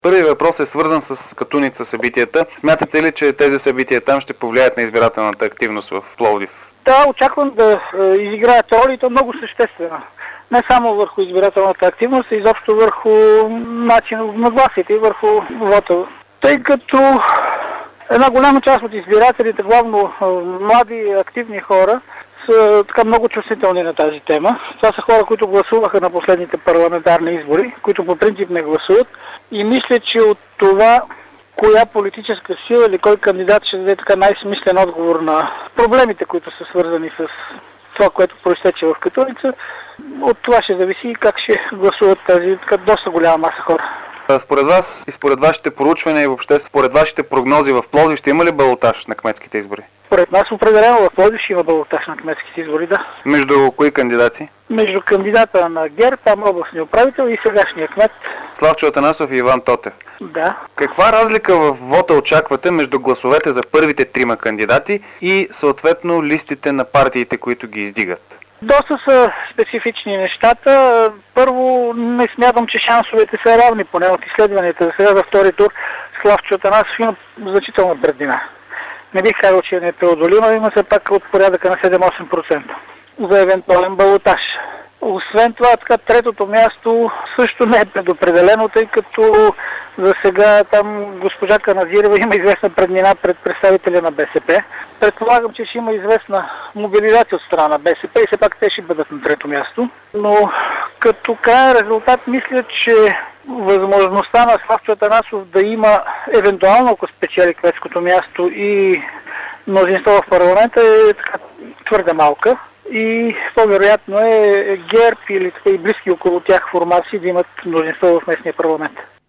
Първият въпрос е свързан с Катуница събитията. Смятате ли, че тези събития там ще повлияят на избирателната активност в Пловдив? Да, очаквам да изиграят роли, то много съществено. Не само върху избирателната активност, а изобщо върху начина на гласите и върху вота. Тъй като една голяма част от избирателите, главно млади, активни хора, са така много чувствителни на тази тема. Това са хора, които гласуваха на последните парламентарни избори, които по принцип не гласуват. И мисля, че от това, коя политическа сила или кой кандидат ще даде така най-смислен отговор на проблемите, които са свързани с това, което произтече в Катуница, от това ще зависи как ще гласуват тази така доста голяма маса хора. Според вас и според вашите проучвания и въобще според вашите прогнози в Пловдив ще има ли балотаж на кметските избори? Според нас определено в Пловдив ще има балотаж на кметските избори, да. Между кои кандидати? Между кандидата на ГЕРБ, там областния управител и сегашния кмет. Славчо Атанасов и Иван Тотев. Да. Каква разлика в вота очаквате между гласовете за първите трима кандидати и съответно листите на партиите, които ги издигат? Доста са специфични нещата. Първо, не смятам, че шансовете са равни, поне от изследванията. За сега за втори тур Славчо Атанасов има значителна преднина. Не бих казал, че е непреодолима, има се пак от порядъка на 7-8% за евентуален балотаж. Освен това, така, третото място също не е предопределено, тъй като за сега там госпожа Каназирева има известна преднина пред представителя на БСП. Предполагам, че ще има известна мобилизация от страна на БСП и все пак те ще бъдат на трето място. Но като крайен резултат мисля, че възможността на Славчо Атанасов да има евентуално, ако спечели кметското място и мнозинство в парламента е така твърде малка. И по-вероятно е ГЕРБ или и близки около тях формации да имат мнозинство в местния парламент.